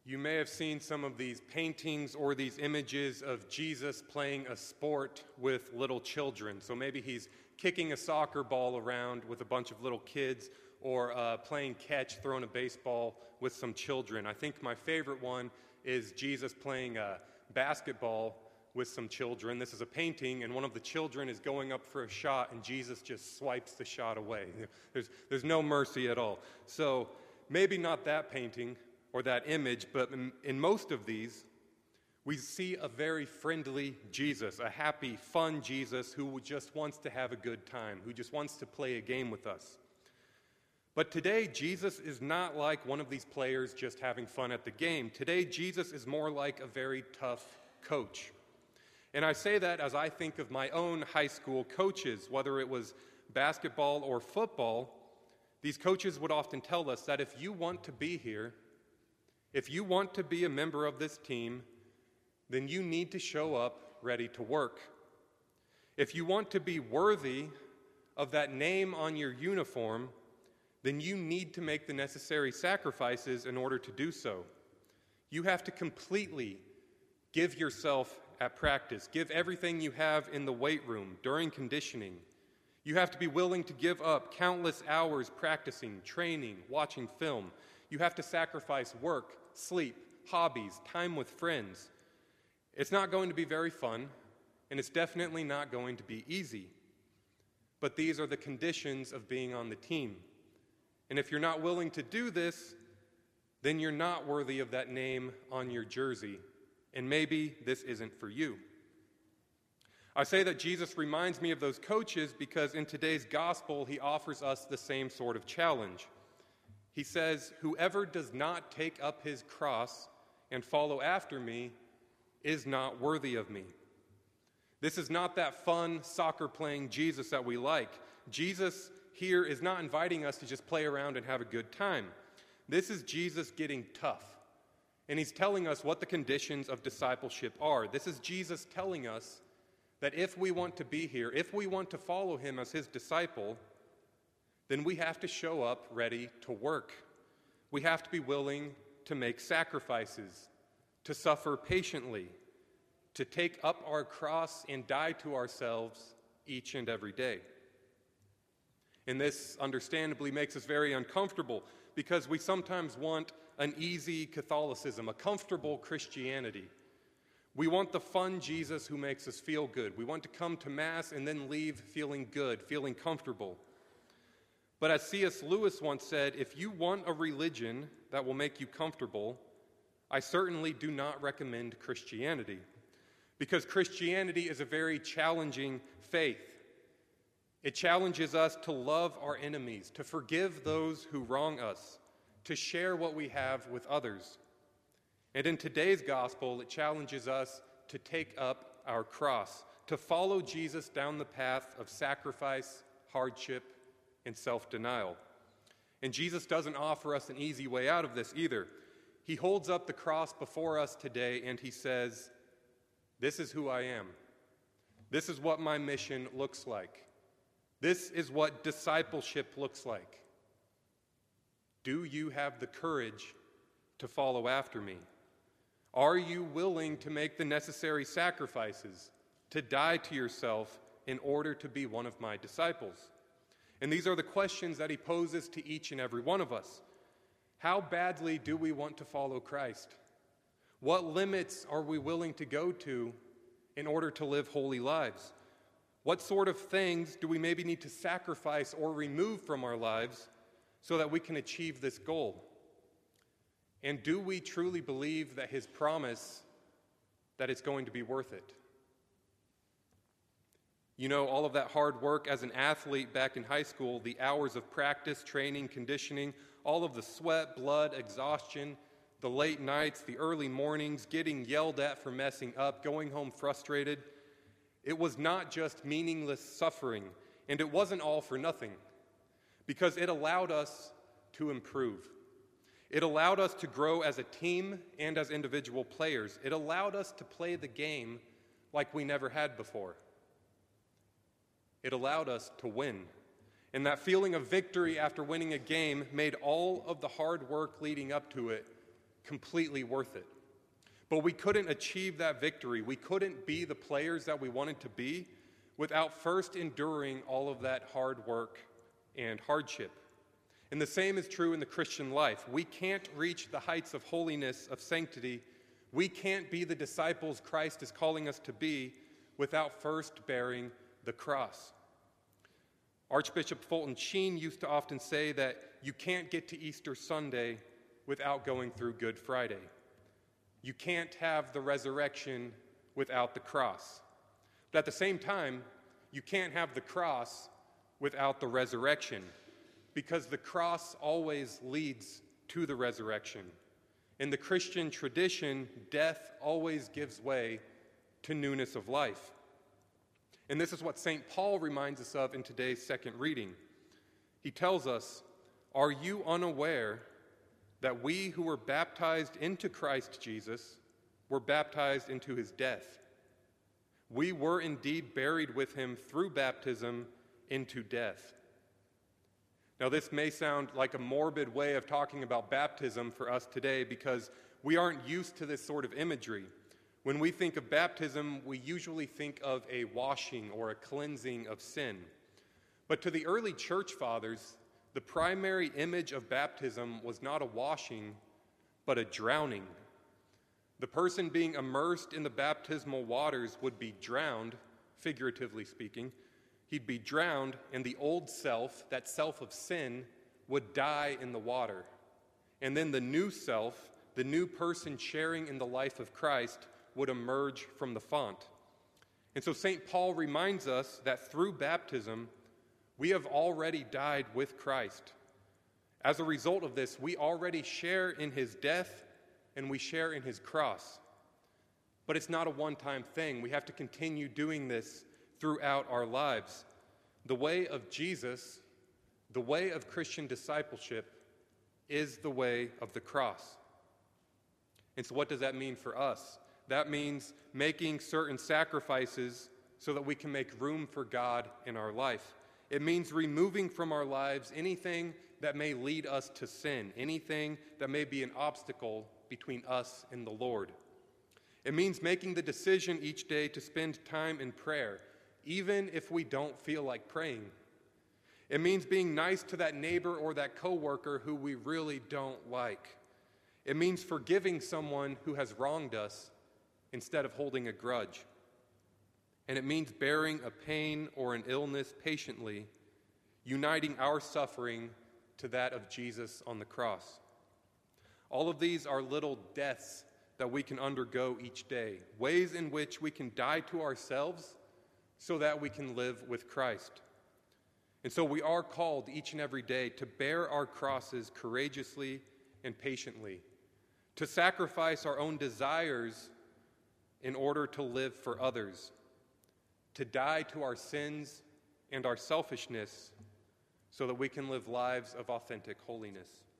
You may have seen some of these paintings or these images of Jesus playing a sport with little children. So maybe he's kicking a soccer ball around with a bunch of little kids, or playing catch, throwing a baseball with some children. I think my favorite one is Jesus playing basketball with some children. This is a painting, and one of the children is going up for a shot, and Jesus just swipes the shot away. There's no mercy at all. So maybe not that painting or that image, but in most of these, we see a very friendly Jesus, a happy, fun Jesus who just wants to have a good time, who just wants to play a game with us. But today, Jesus is not like one of these players just having fun at the game. Today, Jesus is more like a very tough coach. And I say that as I think of my own high school coaches, whether it was basketball or football. These coaches would often tell us that if you want to be here, if you want to be a member of this team, then you need to show up ready to work. If you want to be worthy of that name on your uniform, then you need to make the necessary sacrifices in order to do so. You have to completely give yourself at practice. Give everything you have in the weight room, during conditioning. You have to be willing to give up countless hours practicing, training, watching film. You have to sacrifice work, sleep, hobbies, time with friends. It's not going to be very fun, and it's definitely not going to be easy. But these are the conditions of being on the team. And if you're not willing to do this, then you're not worthy of that name on your jersey. And maybe this isn't for you. I say that Jesus reminds me of those coaches because in today's gospel, he offers us the same sort of challenge. He says, "Whoever does not take up his cross and follow after me is not worthy of me." This is not that fun soccer-playing Jesus that we like. Jesus here is not inviting us to just play around and have a good time. This is Jesus getting tough. And he's telling us what the conditions of discipleship are. This is Jesus telling us that if we want to be here, if we want to follow him as his disciple, then we have to show up ready to work. We have to be willing to make sacrifices, to suffer patiently, to take up our cross and die to ourselves each and every day. And this understandably makes us very uncomfortable because we sometimes want an easy Catholicism, a comfortable Christianity. We want the fun Jesus who makes us feel good. We want to come to Mass and then leave feeling good, feeling comfortable. But as C.S. Lewis once said, if you want a religion that will make you comfortable, I certainly do not recommend Christianity. Because Christianity is a very challenging faith. It challenges us to love our enemies, to forgive those who wrong us, to share what we have with others. And in today's gospel, it challenges us to take up our cross, to follow Jesus down the path of sacrifice, hardship, and self-denial. And Jesus doesn't offer us an easy way out of this either. He holds up the cross before us today and he says, "This is who I am. This is what my mission looks like. This is what discipleship looks like. Do you have the courage to follow after me? Are you willing to make the necessary sacrifices, to die to yourself in order to be one of my disciples?" And these are the questions that he poses to each and every one of us. How badly do we want to follow Christ? What limits are we willing to go to in order to live holy lives? What sort of things do we maybe need to sacrifice or remove from our lives so that we can achieve this goal? And do we truly believe that his promise that it's going to be worth it? You know, all of that hard work as an athlete back in high school, the hours of practice, training, conditioning, all of the sweat, blood, exhaustion, the late nights, the early mornings, getting yelled at for messing up, going home frustrated. It was not just meaningless suffering, and it wasn't all for nothing, because it allowed us to improve. It allowed us to grow as a team and as individual players. It allowed us to play the game like we never had before. It allowed us to win. And that feeling of victory after winning a game made all of the hard work leading up to it completely worth it. But we couldn't achieve that victory. We couldn't be the players that we wanted to be without first enduring all of that hard work and hardship. And the same is true in the Christian life. We can't reach the heights of holiness, of sanctity. We can't be the disciples Christ is calling us to be without first bearing the cross. Archbishop Fulton Sheen used to often say that you can't get to Easter Sunday without going through Good Friday. You can't have the resurrection without the cross. But at the same time, you can't have the cross without the resurrection, because the cross always leads to the resurrection. In the Christian tradition, death always gives way to newness of life. And this is what St. Paul reminds us of in today's second reading. He tells us, "Are you unaware that we who were baptized into Christ Jesus were baptized into his death? We were indeed buried with him through baptism into death." Now, this may sound like a morbid way of talking about baptism for us today because we aren't used to this sort of imagery. When we think of baptism, we usually think of a washing or a cleansing of sin. But to the early church fathers, the primary image of baptism was not a washing, but a drowning. The person being immersed in the baptismal waters would be drowned, figuratively speaking. He'd be drowned, and the old self, that self of sin, would die in the water. And then the new self, the new person sharing in the life of Christ, would emerge from the font. And so St. Paul reminds us that through baptism, we have already died with Christ. As a result of this, we already share in his death and we share in his cross. But it's not a one-time thing. We have to continue doing this throughout our lives. The way of Jesus, the way of Christian discipleship, is the way of the cross. And so what does that mean for us? That means making certain sacrifices so that we can make room for God in our life. It means removing from our lives anything that may lead us to sin, anything that may be an obstacle between us and the Lord. It means making the decision each day to spend time in prayer, even if we don't feel like praying. It means being nice to that neighbor or that coworker who we really don't like. It means forgiving someone who has wronged us instead of holding a grudge. And it means bearing a pain or an illness patiently, uniting our suffering to that of Jesus on the cross. All of these are little deaths that we can undergo each day, ways in which we can die to ourselves so that we can live with Christ. And so we are called each and every day to bear our crosses courageously and patiently, to sacrifice our own desires in order to live for others, to die to our sins and our selfishness so that we can live lives of authentic holiness.